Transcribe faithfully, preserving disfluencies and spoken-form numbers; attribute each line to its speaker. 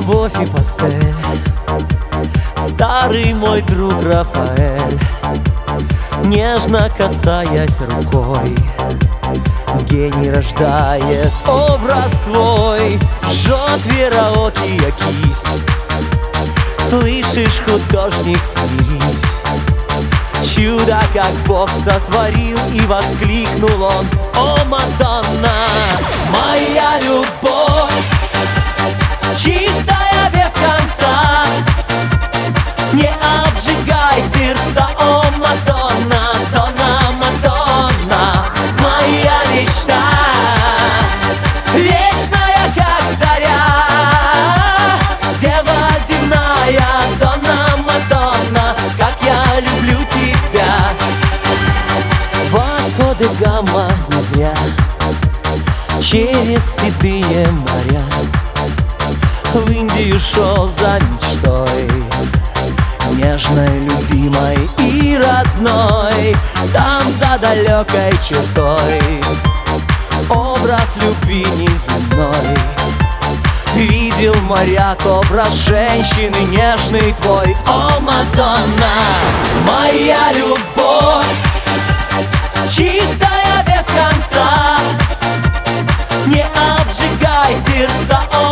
Speaker 1: Любовь и пастель, старый мой друг Рафаэль, нежно касаясь рукой, гений рождает образ твой. Жжет вероокия кисть, слышишь, художник, смирись. Чудо, как Бог сотворил, и воскликнул он: о, Мадонна, моя любовь, чистая без конца, не обжигай сердца, о, Мадонна, Донна, Мадонна, моя мечта, вечная, как заря, дева земная, Донна, Мадонна, как я люблю тебя. Васко де Гама не зря через седые моря в Индию шел за мечтой, нежной, любимой и родной. Там за далекой чертой образ любви неземной видел моряк, образ женщины нежный твой. О, Мадонна, моя любовь, чистая без конца, не обжигай сердца, о,